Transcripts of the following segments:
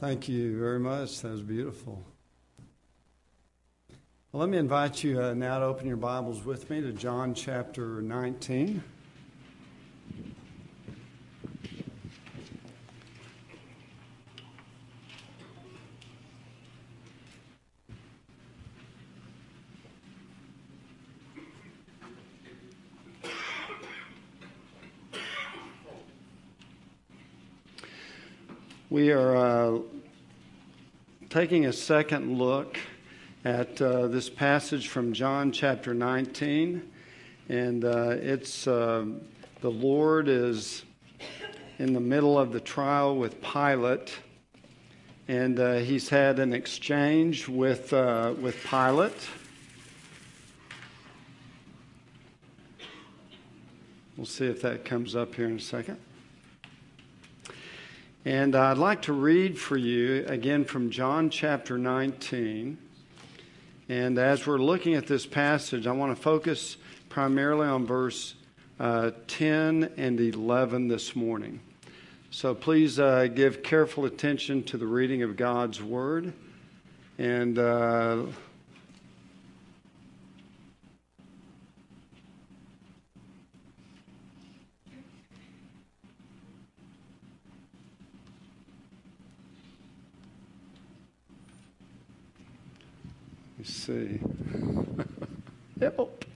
Thank you very much. That was beautiful. Well, let me invite you now to open your Bibles with me to John chapter 19. We are taking a second look at this passage from John chapter 19, and it's the Lord is in the middle of the trial with Pilate, and he's had an exchange with Pilate. We'll see if that comes up here in a second. And I'd like to read for you again from John chapter 19. And as we're looking at this passage, I want to focus primarily on verse 10 and 11 this morning. So please give careful attention to the reading of God's Word. And let's see. Help.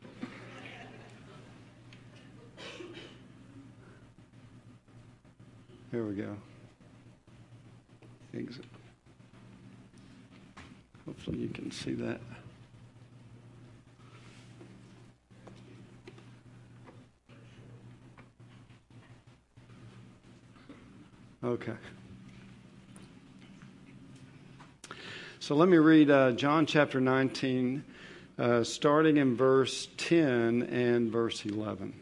Here we go. Hopefully you can see that. Okay. So let me read John chapter 19, starting in verse 10 and verse 11.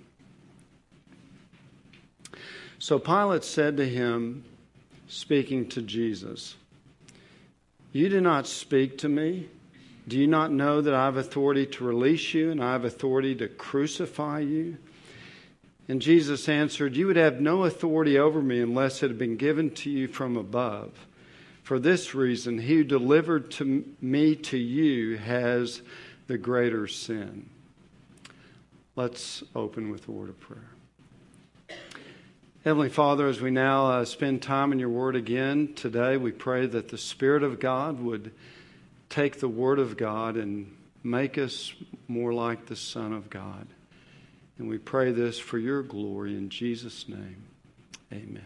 So Pilate said to him, speaking to Jesus, "You do not speak to me? Do you not know that I have authority to release you and I have authority to crucify you?" And Jesus answered, "You would have no authority over me unless it had been given to you from above. For this reason, he who delivered me to you has the greater sin." Let's open with a word of prayer. Heavenly Father, as we now spend time in your word again today, we pray that the Spirit of God would take the word of God and make us more like the Son of God. And we pray this for your glory in Jesus' name. Amen.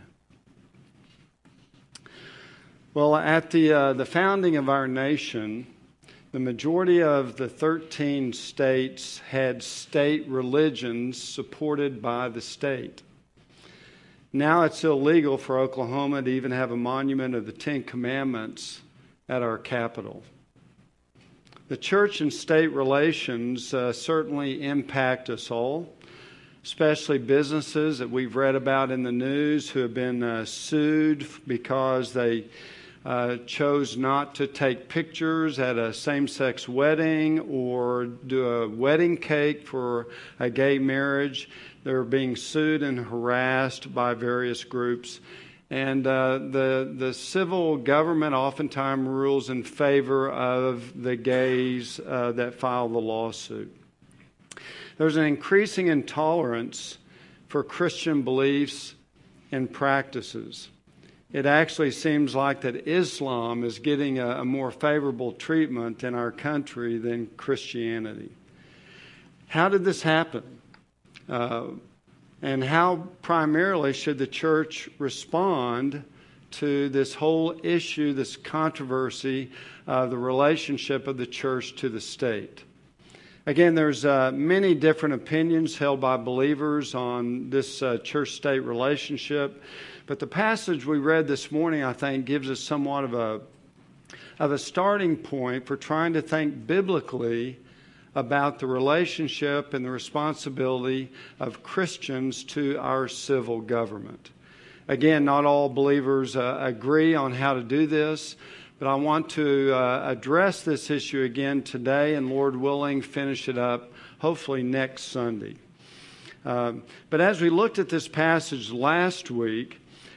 Well, at the founding of our nation, the majority of the 13 states had state religions supported by the state. Now it's illegal for Oklahoma to even have a monument of the Ten Commandments at our capital. The church and state relations certainly impact us all, especially businesses that we've read about in the news who have been sued because they chose not to take pictures at a same-sex wedding or do a wedding cake for a gay marriage. They're being sued and harassed by various groups. And the civil government oftentimes rules in favor of the gays that file the lawsuit. There's an increasing intolerance for Christian beliefs and practices. It actually seems like that Islam is getting a more favorable treatment in our country than Christianity. How did this happen? And how primarily should the church respond to this whole issue, this controversy, the relationship of the church to the state? Again, there's many different opinions held by believers on this church-state relationship. But the passage we read this morning, I think, gives us somewhat of a starting point for trying to think biblically about the relationship and the responsibility of Christians to our civil government. Again, not all believers agree on how to do this, but I want to address this issue again today and, Lord willing, finish it up hopefully next Sunday. But as we looked at this passage last week,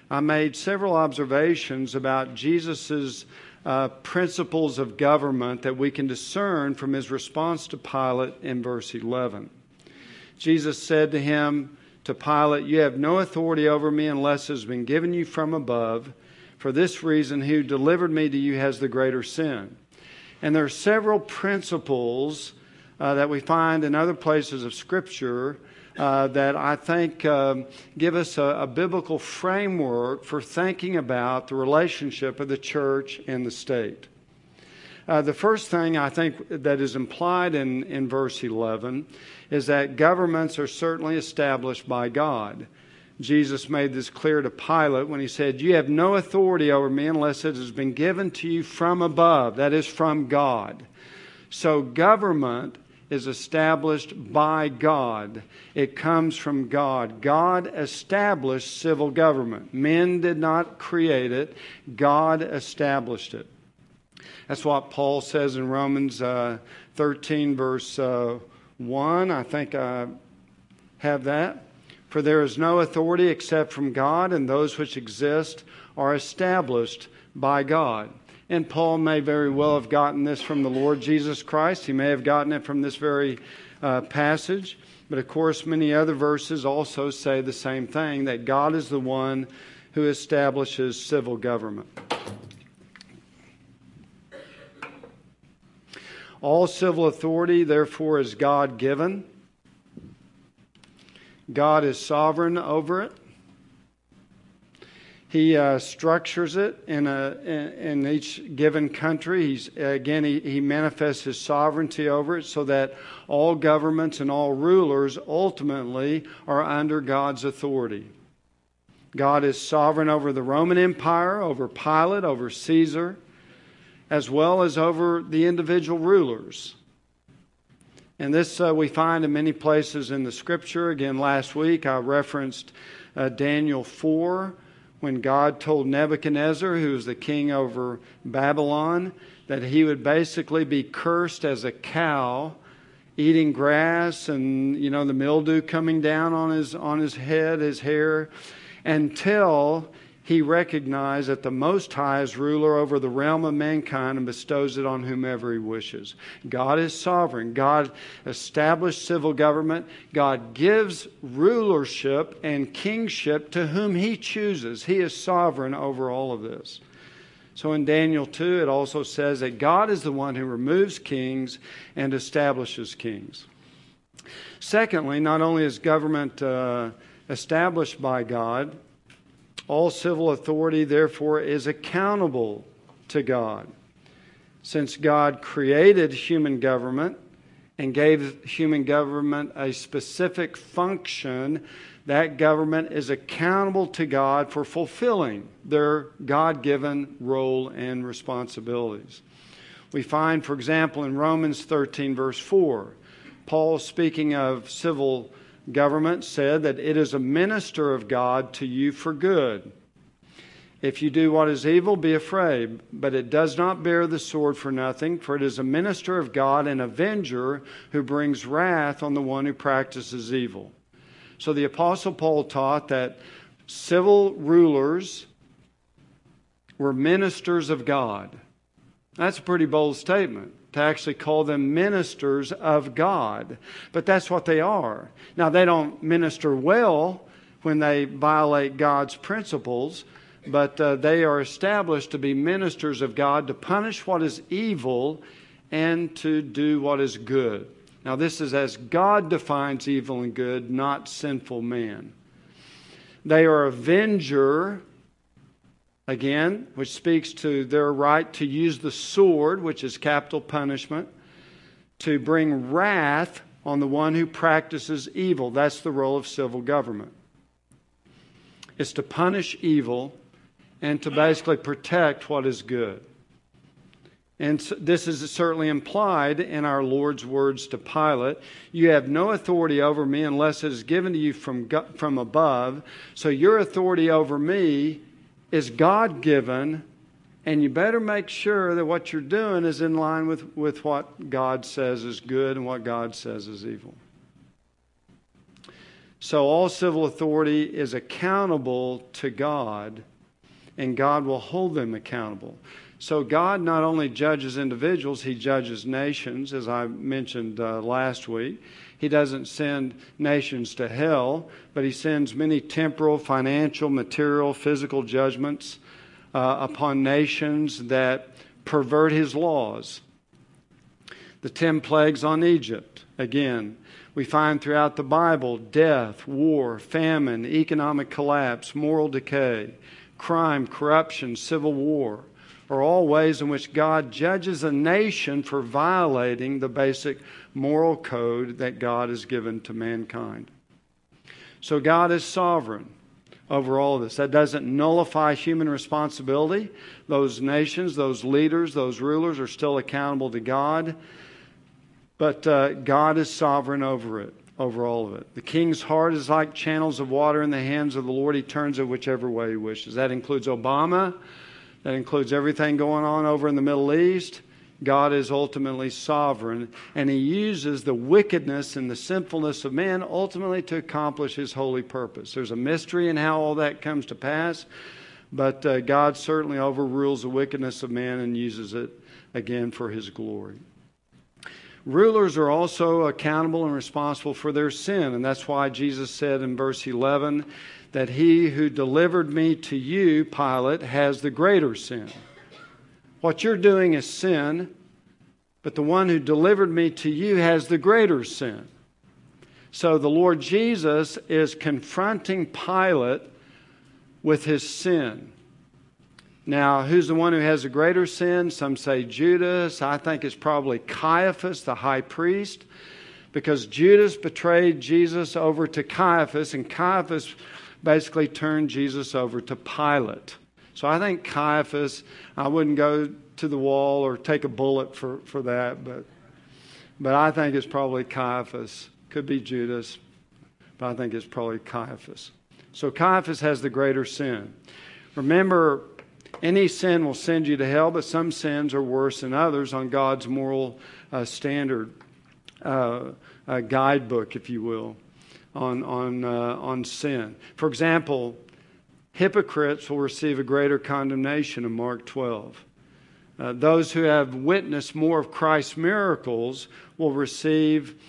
I made several observations about Jesus' principles of government that we can discern from his response to Pilate in verse 11. Jesus said to him, to Pilate, "You have no authority over me unless it has been given you from above. For this reason, he who delivered me to you has the greater sin." And there are several principles that we find in other places of Scripture that I think give us a biblical framework for thinking about the relationship of the church and the state. The first thing I think that is implied in verse 11 is that governments are certainly established by God. Jesus made this clear to Pilate when he said, "You have no authority over me unless it has been given to you from above," that is, from God. So government is established by God. It comes from God. God established civil government. Men did not create it. God established it. That's what Paul says in Romans 13, verse 1. I think I have that. "For there is no authority except from God, and those which exist are established by God." And Paul may very well have gotten this from the Lord Jesus Christ. He may have gotten it from this very passage. But of course, many other verses also say the same thing, that God is the one who establishes civil government. All civil authority, therefore, is God-given. God is sovereign over it. He structures it in each given country. He manifests his sovereignty over it so that all governments and all rulers ultimately are under God's authority. God is sovereign over the Roman Empire, over Pilate, over Caesar, as well as over the individual rulers. And this we find in many places in the Scripture. Again, last week I referenced Daniel 4, when God told Nebuchadnezzar, who was the king over Babylon, that he would basically be cursed as a cow, eating grass and, the mildew coming down on his head, his hair, until he recognized that the Most High is ruler over the realm of mankind and bestows it on whomever he wishes. God is sovereign. God established civil government. God gives rulership and kingship to whom he chooses. He is sovereign over all of this. So in Daniel 2, it also says that God is the one who removes kings and establishes kings. Secondly, not only is government established by God, all civil authority, therefore, is accountable to God. Since God created human government and gave human government a specific function, that government is accountable to God for fulfilling their God-given role and responsibilities. We find, for example, in Romans 13, verse 4, Paul, speaking of civil government, said that it is a minister of God to you for good. If you do what is evil, be afraid, but it does not bear the sword for nothing, for it is a minister of God, an avenger who brings wrath on the one who practices evil. So the Apostle Paul taught that civil rulers were ministers of God. That's a pretty bold statement, to actually call them ministers of God. But that's what they are. Now, they don't minister well when they violate God's principles, but they are established to be ministers of God, to punish what is evil and to do what is good. Now, this is as God defines evil and good, not sinful man. They are avenger, again, which speaks to their right to use the sword, which is capital punishment, to bring wrath on the one who practices evil. That's the role of civil government. It's to punish evil and to basically protect what is good. And this is certainly implied in our Lord's words to Pilate. You have no authority over me unless it is given to you from above. So your authority over me is God-given, and you better make sure that what you're doing is in line with what God says is good and what God says is evil. So all civil authority is accountable to God, and God will hold them accountable. So God not only judges individuals, He judges nations, as I mentioned last week. He doesn't send nations to hell, but He sends many temporal, financial, material, physical judgments upon nations that pervert His laws. The 10 plagues on Egypt, again, we find throughout the Bible death, war, famine, economic collapse, moral decay, crime, corruption, civil war are all ways in which God judges a nation for violating the basic moral code that God has given to mankind. So God is sovereign over all of this. That doesn't nullify human responsibility. Those nations, those leaders, those rulers are still accountable to God. But God is sovereign over it, over all of it. The king's heart is like channels of water in the hands of the Lord. He turns it whichever way He wishes. That includes Obama. That includes everything going on over in the Middle East. God is ultimately sovereign, and He uses the wickedness and the sinfulness of man ultimately to accomplish His holy purpose. There's a mystery in how all that comes to pass, but God certainly overrules the wickedness of man and uses it again for His glory. Rulers are also accountable and responsible for their sin, and that's why Jesus said in verse 11 that He who delivered me to you, Pilate, has the greater sin. What you're doing is sin, but the one who delivered me to you has the greater sin. So the Lord Jesus is confronting Pilate with his sin. Now, who's the one who has the greater sin? Some say Judas. I think it's probably Caiaphas, the high priest, because Judas betrayed Jesus over to Caiaphas, and Caiaphas basically turned Jesus over to Pilate. So I think Caiaphas, I wouldn't go to the wall or take a bullet for that, but I think it's probably Caiaphas. Could be Judas, but I think it's probably Caiaphas. So Caiaphas has the greater sin. Remember, any sin will send you to hell, but some sins are worse than others on God's moral standard guidebook, if you will, on sin. For example, hypocrites will receive a greater condemnation in Mark 12. Those who have witnessed more of Christ's miracles will receive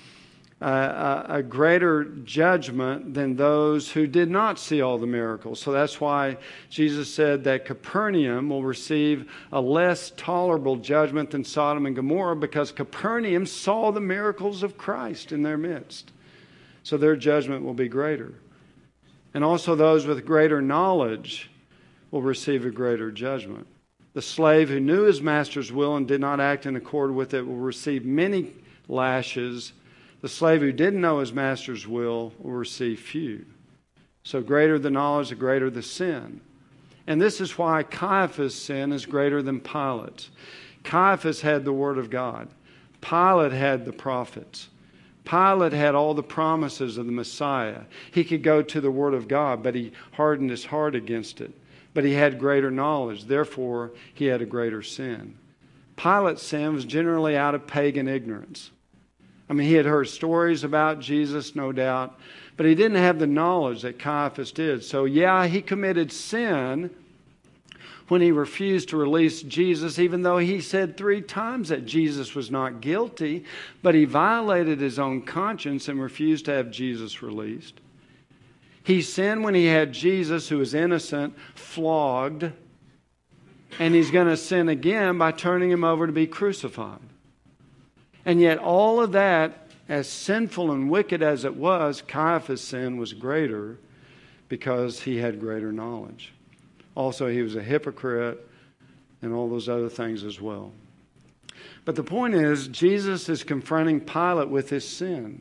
a greater judgment than those who did not see all the miracles. So that's why Jesus said that Capernaum will receive a less tolerable judgment than Sodom and Gomorrah, because Capernaum saw the miracles of Christ in their midst. So their judgment will be greater. And also those with greater knowledge will receive a greater judgment. The slave who knew his master's will and did not act in accord with it will receive many lashes. The slave who didn't know his master's will receive few. So greater the knowledge, the greater the sin. And this is why Caiaphas' sin is greater than Pilate's. Caiaphas had the Word of God. Pilate had the prophets. Pilate had all the promises of the Messiah. He could go to the Word of God, but he hardened his heart against it. But he had greater knowledge. Therefore, he had a greater sin. Pilate's sin was generally out of pagan ignorance. I mean, he had heard stories about Jesus, no doubt, but he didn't have the knowledge that Caiaphas did. So, yeah, he committed sin when he refused to release Jesus, even though he said 3 times that Jesus was not guilty, but he violated his own conscience and refused to have Jesus released. He sinned when he had Jesus, who was innocent, flogged, and he's going to sin again by turning him over to be crucified. And yet all of that, as sinful and wicked as it was, Caiaphas' sin was greater because he had greater knowledge. Also, he was a hypocrite and all those other things as well. But the point is, Jesus is confronting Pilate with his sin.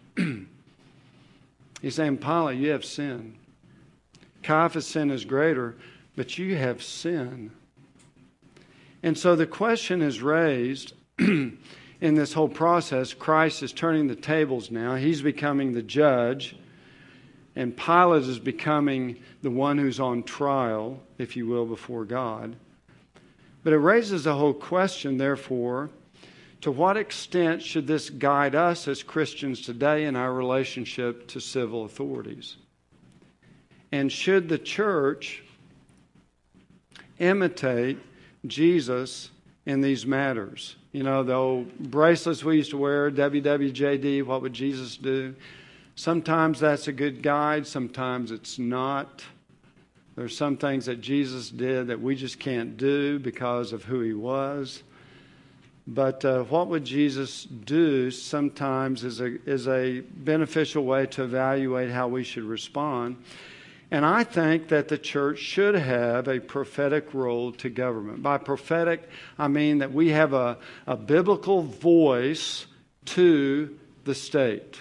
He's saying, Pilate, you have sin. Caiaphas' sin is greater, but you have sin. And so the question is raised in this whole process. Christ is turning the tables now. He's becoming the judge. And Pilate is becoming the one who's on trial, if you will, before God. But it raises the whole question, therefore, to what extent should this guide us as Christians today in our relationship to civil authorities? And should the church imitate Jesus in these matters? You know, the old bracelets we used to wear, WWJD, what would Jesus do? Sometimes that's a good guide, sometimes it's not. There's some things that Jesus did that we just can't do because of who he was. But what would Jesus do sometimes is a beneficial way to evaluate how we should respond. And I think that the church should have a prophetic role to government. By prophetic, I mean that we have a biblical voice to the state.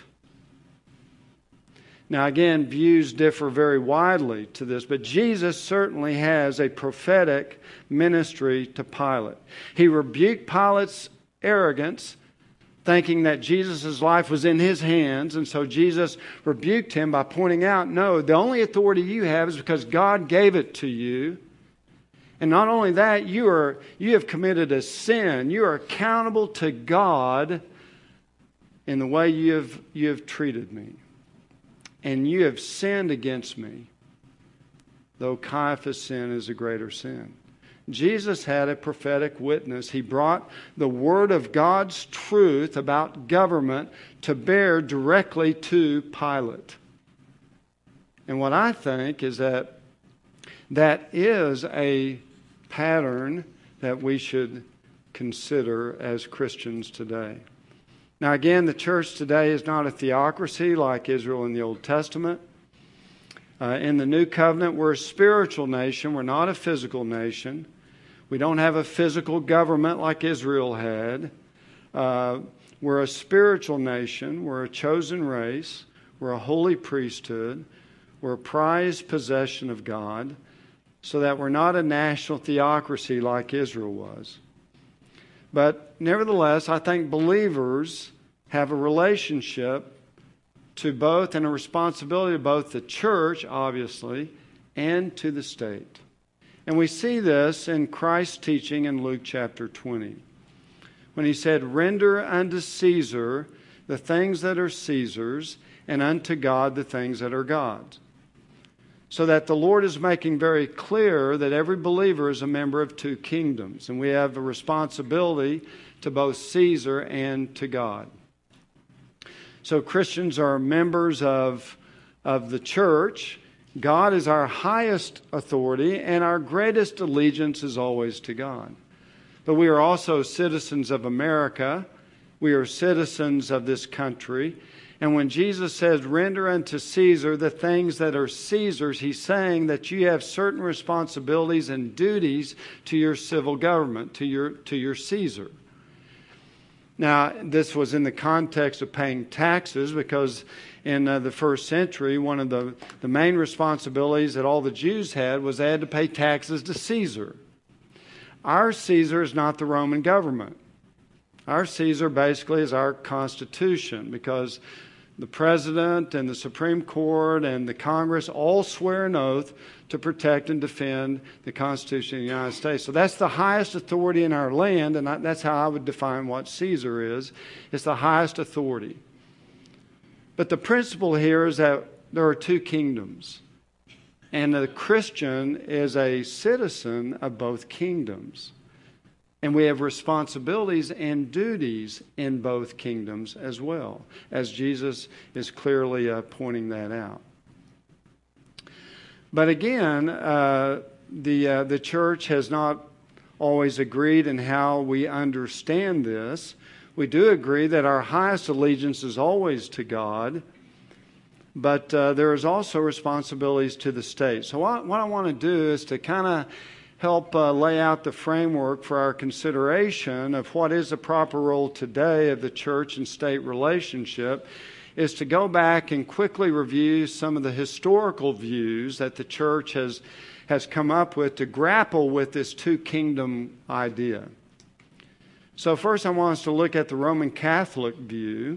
Now again, views differ very widely to this, but Jesus certainly has a prophetic ministry to Pilate. He rebuked Pilate's arrogance, thinking that Jesus' life was in his hands, and so Jesus rebuked him by pointing out, no, the only authority you have is because God gave it to you. And not only that, you have committed a sin. You are accountable to God in the way you have treated me. And you have sinned against me, though Caiaphas' sin is a greater sin. Jesus had a prophetic witness. He brought the Word of God's truth about government to bear directly to Pilate. And what I think is that is a pattern that we should consider as Christians today. Now again, the church today is not a theocracy like Israel in the Old Testament. In the New Covenant, we're a spiritual nation. We're not a physical nation. We don't have a physical government like Israel had. We're a spiritual nation. We're a chosen race. We're a holy priesthood. We're a prized possession of God, so that we're not a national theocracy like Israel was. But nevertheless, I think believers have a relationship to both and a responsibility to both the church, obviously, and to the state. And we see this in Christ's teaching in Luke chapter 20. When he said, "Render unto Caesar the things that are Caesar's, and unto God the things that are God's." So that the Lord is making very clear that every believer is a member of two kingdoms. And we have a responsibility to both Caesar and to God. So Christians are members of the church. God is our highest authority, and our greatest allegiance is always to God. But we are also citizens of America. We are citizens of this country. And when Jesus says, "Render unto Caesar the things that are Caesar's," he's saying that you have certain responsibilities and duties to your civil government, to your Caesar. Now, this was in the context of paying taxes, because in the first century, one of the main responsibilities that all the Jews had was they had to pay taxes to Caesar. Our Caesar is not the Roman government. Our Caesar basically is our Constitution, because the President and the Supreme Court and the Congress all swear an oath to protect and defend the Constitution of the United States. So that's the highest authority in our land, and that's how I would define what Caesar is. It's the highest authority. But the principle here is that there are two kingdoms, and the Christian is a citizen of both kingdoms. And we have responsibilities and duties in both kingdoms as well, as Jesus is clearly pointing that out. But again, the church has not always agreed in how we understand this. We do agree that our highest allegiance is always to God, but there is also responsibilities to the state. So what I want to do is to kind of help lay out the framework for our consideration of what is the proper role today of the church and state relationship, is to go back and quickly review some of the historical views that the church has come up with to grapple with this two-kingdom idea. So first I want us to look at the Roman Catholic view.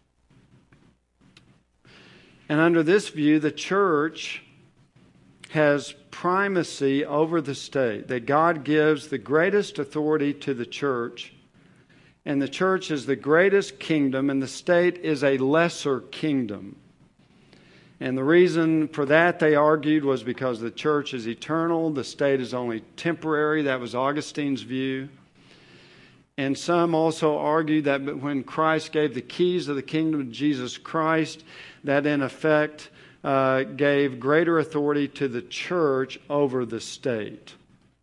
And under this view, the church has primacy over the state, that God gives the greatest authority to the church, And the church is the greatest kingdom, and the state is a lesser kingdom. And the reason for that, they argued, was because the church is eternal, the state is only temporary. That was Augustine's view. And some also argued that when Christ gave the keys of the kingdom to Jesus Christ, that in effect gave greater authority to the church over the state.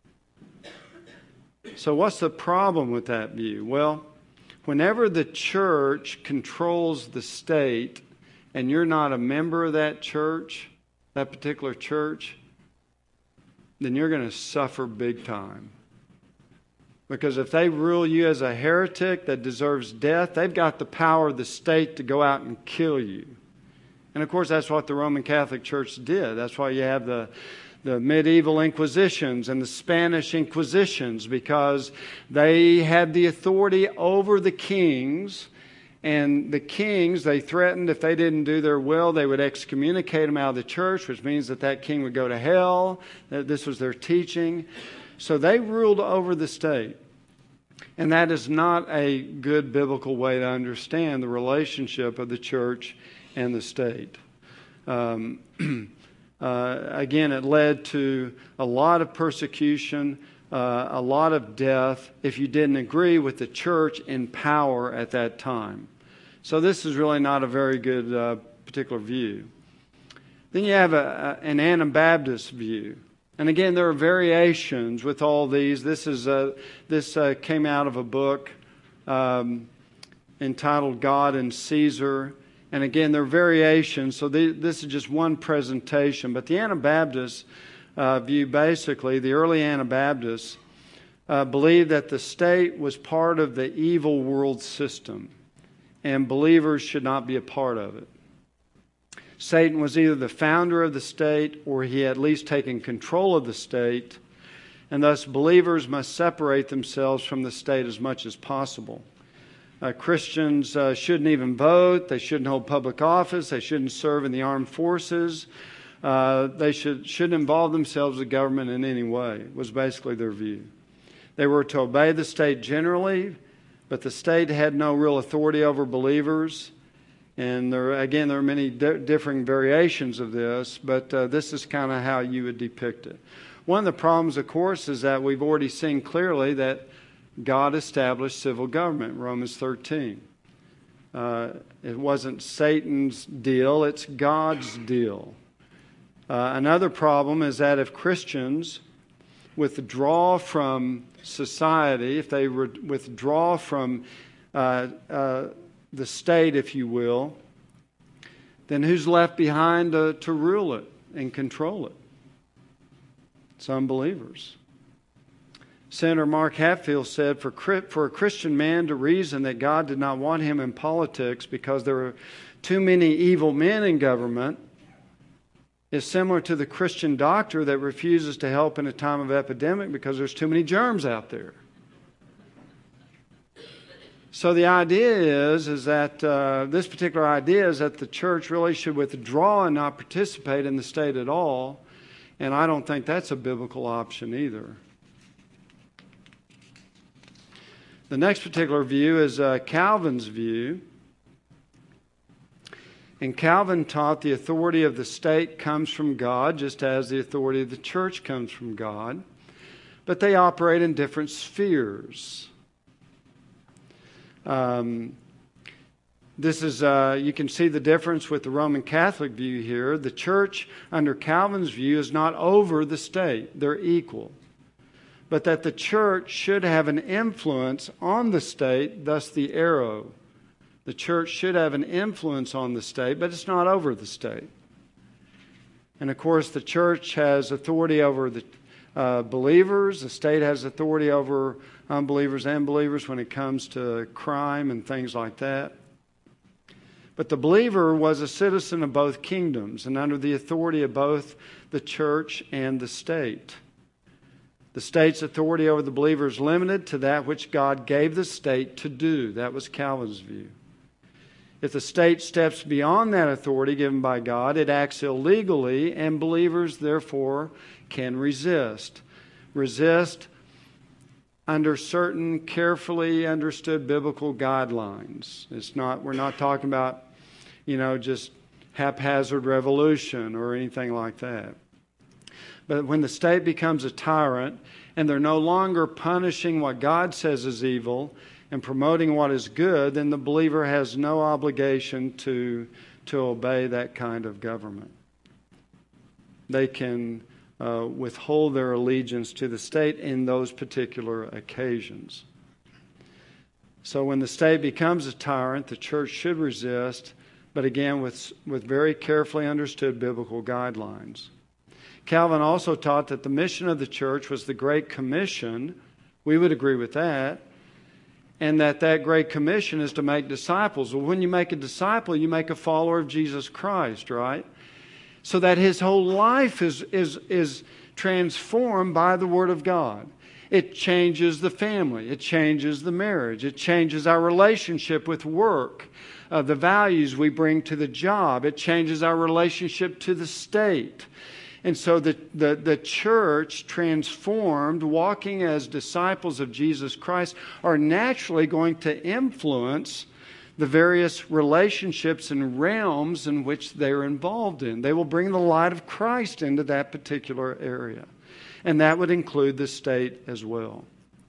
So what's the problem with that view? Well, whenever the church controls the state and you're not a member of that church, that particular church, then you're going to suffer big time. Because if they rule you as a heretic that deserves death, they've got the power of the state to go out and kill you. And of course, that's what the Roman Catholic Church did. That's why you have the medieval Inquisitions and the Spanish Inquisitions, because they had the authority over the kings. And the kings, they threatened if they didn't do their will, they would excommunicate them out of the church, which means that king would go to hell. This was their teaching. So they ruled over the state. And that is not a good biblical way to understand the relationship of the church and the state. Again, it led to a lot of persecution, a lot of death if you didn't agree with the church in power at that time. So this is really not a very good particular view. Then you have an Anabaptist view. And again, there are variations with all these. This came out of a book entitled God and Caesar. And again, there are variations. So this is just one presentation. But the Anabaptist view, basically, the early Anabaptists believed that the state was part of the evil world system, and believers should not be a part of it. Satan was either the founder of the state, or he had at least taken control of the state, and thus believers must separate themselves from the state as much as possible. Christians shouldn't even vote. They shouldn't hold public office. They shouldn't serve in the armed forces. They shouldn't involve themselves with government in any way, was basically their view. They were to obey the state generally, but the state had no real authority over believers. And there are many differing variations of this, but this is kind of how you would depict it. One of the problems, of course, is that we've already seen clearly that God established civil government, Romans 13. It wasn't Satan's deal, it's God's deal. Another problem is that if Christians withdraw from society, if they withdraw from the state, if you will, then who's left behind to rule it and control it? It's unbelievers. Senator Mark Hatfield said, for a Christian man to reason that God did not want him in politics because there were too many evil men in government is similar to the Christian doctor that refuses to help in a time of epidemic because there's too many germs out there. So the idea is that this particular idea is that the church really should withdraw and not participate in the state at all. And I don't think that's a biblical option either. The next particular view is Calvin's view. And Calvin taught the authority of the state comes from God, just as the authority of the church comes from God. But they operate in different spheres. This is you can see the difference with the Roman Catholic view here. The church, under Calvin's view, is not over the state. They're equal. But that the church should have an influence on the state, thus the arrow. The church should have an influence on the state, but it's not over the state. And of course, the church has authority over the believers. The state has authority over unbelievers and believers when it comes to crime and things like that. But the believer was a citizen of both kingdoms and under the authority of both the church and the state. The state's authority over the believer is limited to that which God gave the state to do. That was Calvin's view. If the state steps beyond that authority given by God, it acts illegally, and believers, therefore, can resist. Resist under certain carefully understood biblical guidelines. We're not talking about, just haphazard revolution or anything like that. But when the state becomes a tyrant and they're no longer punishing what God says is evil and promoting what is good, then the believer has no obligation to obey that kind of government. They can withhold their allegiance to the state in those particular occasions. So when the state becomes a tyrant, the church should resist, but again with very carefully understood biblical guidelines. Calvin also taught that the mission of the church was the Great Commission. We would agree with that. And that Great Commission is to make disciples. Well, when you make a disciple, you make a follower of Jesus Christ, right? So that his whole life is transformed by the Word of God. It changes the family. It changes the marriage. It changes our relationship with work, the values we bring to the job. It changes our relationship to the state. And so the church, transformed, walking as disciples of Jesus Christ, are naturally going to influence the various relationships and realms in which they're involved in. They will bring the light of Christ into that particular area. And that would include the state as well.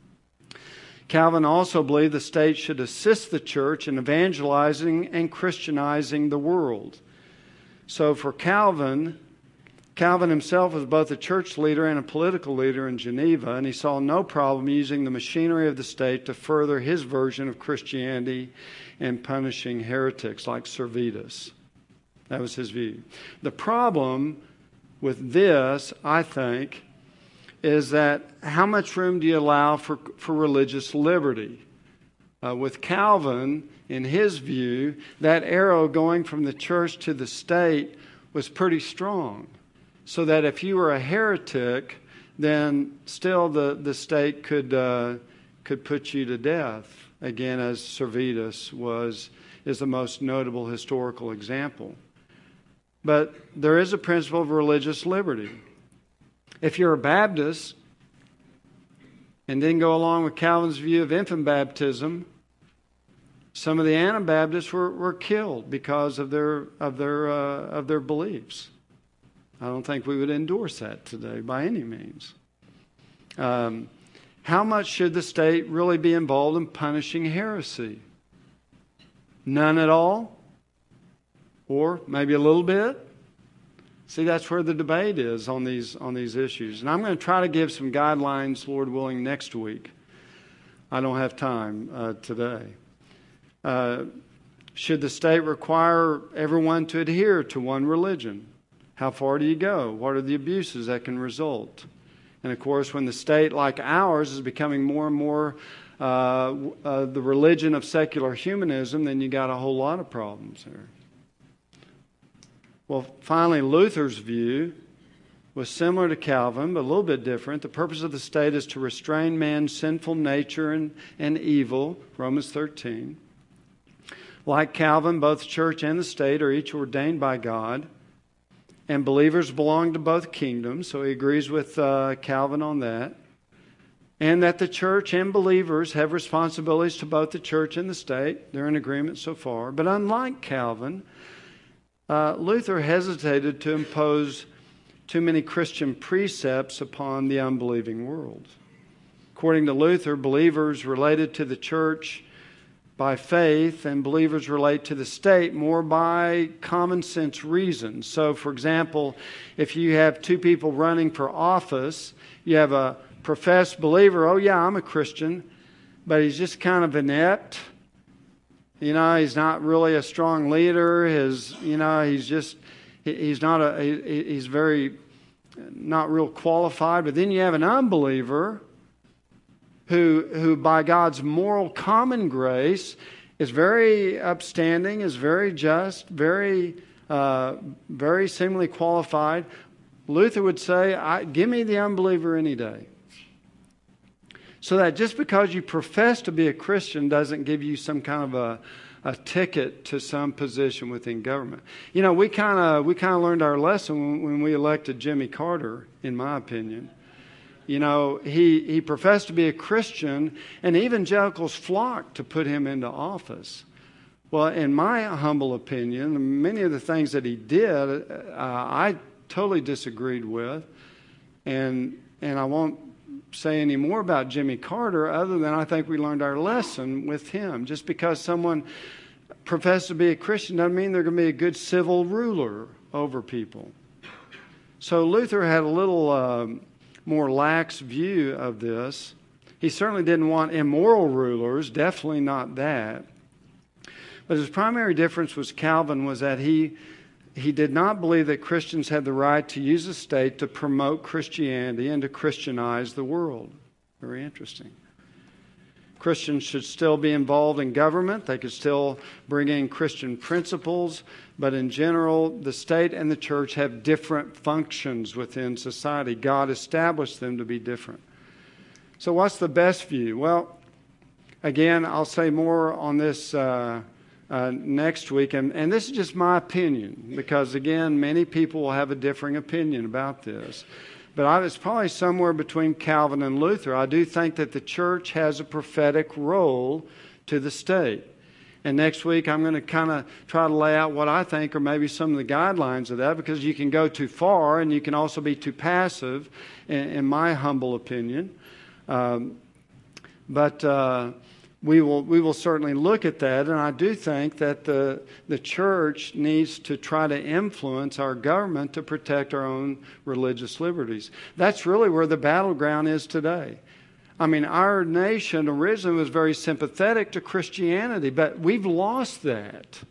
Calvin also believed the state should assist the church in evangelizing and Christianizing the world. So for Calvin himself was both a church leader and a political leader in Geneva, and he saw no problem using the machinery of the state to further his version of Christianity and punishing heretics like Servetus. That was his view. The problem with this, I think, is that how much room do you allow for religious liberty? With Calvin, in his view, that arrow going from the church to the state was pretty strong. So that if you were a heretic, then still the state could put you to death. Again, as Servetus is the most notable historical example. But there is a principle of religious liberty. If you're a Baptist and didn't go along with Calvin's view of infant baptism, some of the Anabaptists were killed because of their beliefs. I don't think we would endorse that today by any means. How much should the state really be involved in punishing heresy? None at all? Or maybe a little bit? See, that's where the debate is on these issues. And I'm going to try to give some guidelines, Lord willing, next week. I don't have time today. Should the state require everyone to adhere to one religion? How far do you go? What are the abuses that can result? And of course, when the state, like ours, is becoming more and more the religion of secular humanism, then you got a whole lot of problems there. Well, finally, Luther's view was similar to Calvin, but a little bit different. The purpose of the state is to restrain man's sinful nature and evil, Romans 13. Like Calvin, both the church and the state are each ordained by God, and believers belong to both kingdoms, so he agrees with Calvin on that. And that the church and believers have responsibilities to both the church and the state. They're in agreement so far. But unlike Calvin, Luther hesitated to impose too many Christian precepts upon the unbelieving world. According to Luther, believers related to the church by faith and believers relate to the state more by common sense reasons. So, for example, if you have two people running for office, you have a professed believer, oh yeah, I'm a Christian, but he's just kind of inept. You know, he's not really a strong leader. He's very not real qualified. But then you have an unbeliever who by God's moral common grace is very upstanding, is very just, very seemingly qualified. Luther would say, give me the unbeliever any day. So that just because you profess to be a Christian doesn't give you some kind of a ticket to some position within government. You know, we kind of learned our lesson when we elected Jimmy Carter, in my opinion. He professed to be a Christian, and evangelicals flocked to put him into office. Well, in my humble opinion, many of the things that he did, I totally disagreed with. And I won't say any more about Jimmy Carter other than I think we learned our lesson with him. Just because someone professes to be a Christian doesn't mean they're going to be a good civil ruler over people. So Luther had a little more lax view of this. He certainly didn't want immoral rulers, definitely not that. But his primary difference with Calvin was that he did not believe that Christians had the right to use the state to promote Christianity and to Christianize the world. Very interesting. Christians should still be involved in government. They could still bring in Christian principles. But in general, the state and the church have different functions within society. God established them to be different. So what's the best view? Well, again, I'll say more on this next week. And this is just my opinion because, again, many people will have a differing opinion about this. But I was probably somewhere between Calvin and Luther. I do think that the church has a prophetic role to the state. And next week I'm going to kind of try to lay out what I think are maybe some of the guidelines of that, because you can go too far and you can also be too passive, in my humble opinion. We will certainly look at that, and I do think that the church needs to try to influence our government to protect our own religious liberties. That's really where the battleground is today. I mean, our nation originally was very sympathetic to Christianity, but we've lost that.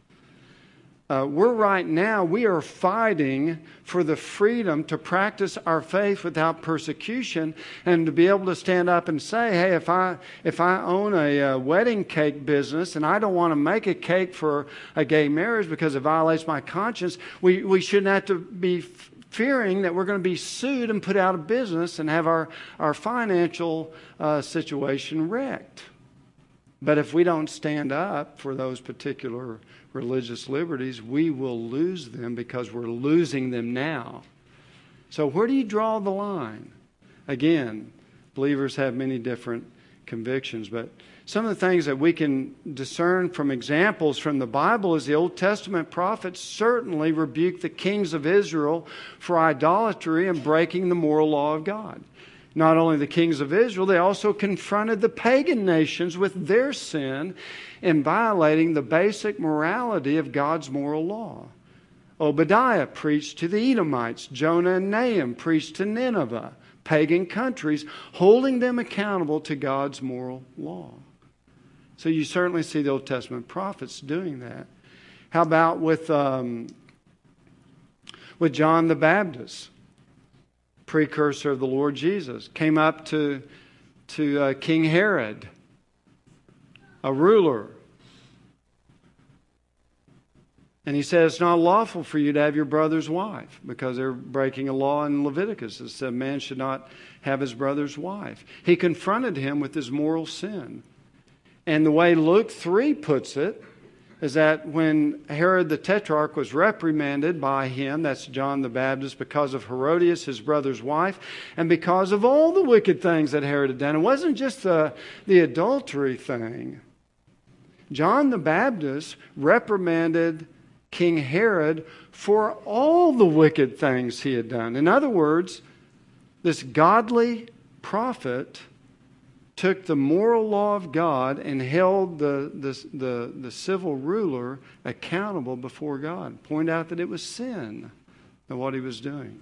We are fighting for the freedom to practice our faith without persecution, and to be able to stand up and say, hey, if I own a wedding cake business and I don't want to make a cake for a gay marriage because it violates my conscience, we shouldn't have to be fearing that we're going to be sued and put out of business and have our financial situation wrecked. But if we don't stand up for those particular religious liberties, we will lose them because we're losing them now. So where do you draw the line? Again, believers have many different convictions, but some of the things that we can discern from examples from the Bible is the Old Testament prophets certainly rebuked the kings of Israel for idolatry and breaking the moral law of God. Not only the kings of Israel, they also confronted the pagan nations with their sin in violating the basic morality of God's moral law. Obadiah preached to the Edomites. Jonah and Nahum preached to Nineveh, pagan countries, holding them accountable to God's moral law. So you certainly see the Old Testament prophets doing that. How about with John the Baptist? Precursor of the Lord Jesus, came up to King Herod, a ruler, and he said, it's not lawful for you to have your brother's wife, because they're breaking a law in Leviticus that said man should not have his brother's wife. He confronted him with his moral sin. And the way Luke 3 puts it is that when Herod the Tetrarch was reprimanded by him, that's John the Baptist, because of Herodias, his brother's wife, and because of all the wicked things that Herod had done. It wasn't just the adultery thing. John the Baptist reprimanded King Herod for all the wicked things he had done. In other words, this godly prophet took the moral law of God and held the civil ruler accountable before God. Pointed out that it was sin of what he was doing.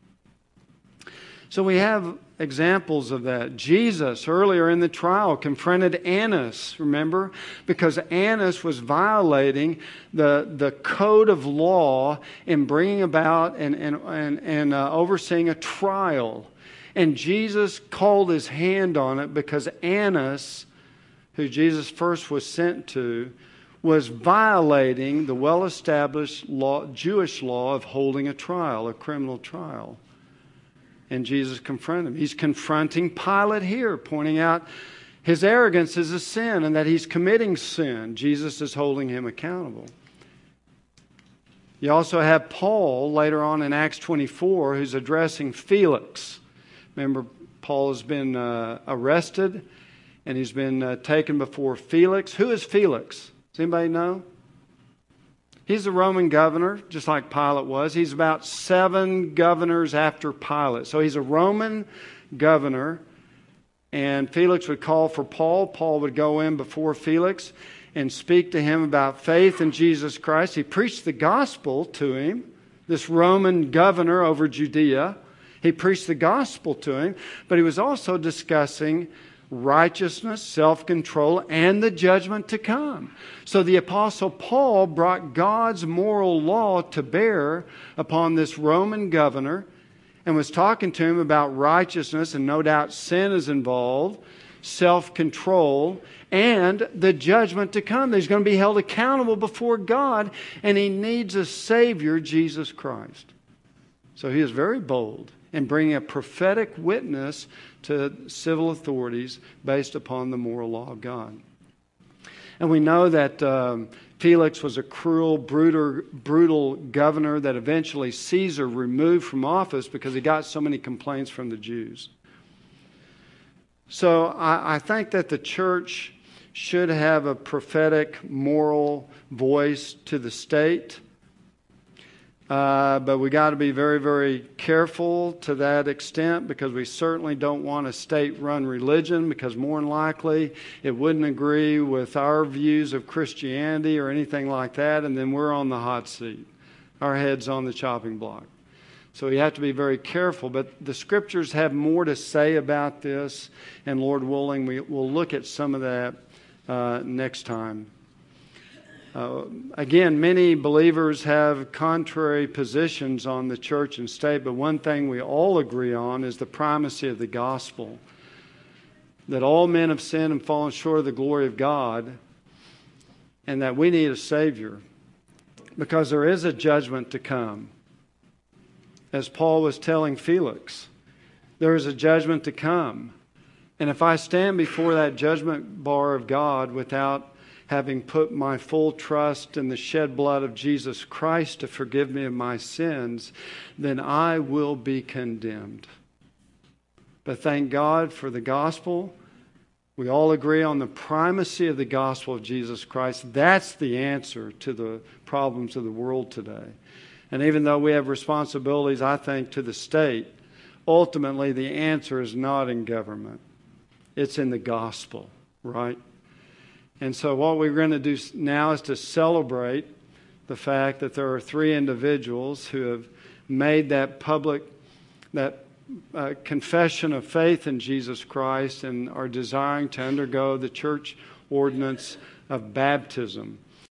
So we have examples of that. Jesus, earlier in the trial, confronted Annas, remember? Because Annas was violating the code of law in bringing about and overseeing a trial. And Jesus called his hand on it because Annas, who Jesus first was sent to, was violating the well-established Jewish law of holding a trial, a criminal trial. And Jesus confronted him. He's confronting Pilate here, pointing out his arrogance is a sin and that he's committing sin. Jesus is holding him accountable. You also have Paul later on in Acts 24 who's addressing Felix. Remember, Paul has been arrested, and he's been taken before Felix. Who is Felix? Does anybody know? He's a Roman governor, just like Pilate was. He's about 7 governors after Pilate. So he's a Roman governor, and Felix would call for Paul. Paul would go in before Felix and speak to him about faith in Jesus Christ. He preached the gospel to him, this Roman governor over Judea. He preached the gospel to him, but he was also discussing righteousness, self-control, and the judgment to come. So the Apostle Paul brought God's moral law to bear upon this Roman governor and was talking to him about righteousness, and no doubt sin is involved, self-control, and the judgment to come. He's going to be held accountable before God, and he needs a Savior, Jesus Christ. So he is very bold in bringing a prophetic witness to civil authorities based upon the moral law of God. And we know that Felix was a cruel, brutal governor that eventually Caesar removed from office because he got so many complaints from the Jews. So I think that the church should have a prophetic, moral voice to the state. But we got to be very, very careful to that extent, because we certainly don't want a state-run religion, because more than likely it wouldn't agree with our views of Christianity or anything like that, and then we're on the hot seat. Our head's on the chopping block. So we have to be very careful. But the Scriptures have more to say about this, and Lord willing, we'll look at some of that next time. Again, many believers have contrary positions on the church and state, but one thing we all agree on is the primacy of the gospel. That all men have sinned and fallen short of the glory of God, and that we need a Savior, because there is a judgment to come. As Paul was telling Felix, there is a judgment to come. And if I stand before that judgment bar of God without having put my full trust in the shed blood of Jesus Christ to forgive me of my sins, then I will be condemned. But thank God for the gospel. We all agree on the primacy of the gospel of Jesus Christ. That's the answer to the problems of the world today. And even though we have responsibilities, I think, to the state, ultimately the answer is not in government. It's in the gospel, right? And so what we're going to do now is to celebrate the fact that there are 3 individuals who have made that public, confession of faith in Jesus Christ and are desiring to undergo the church ordinance of baptism.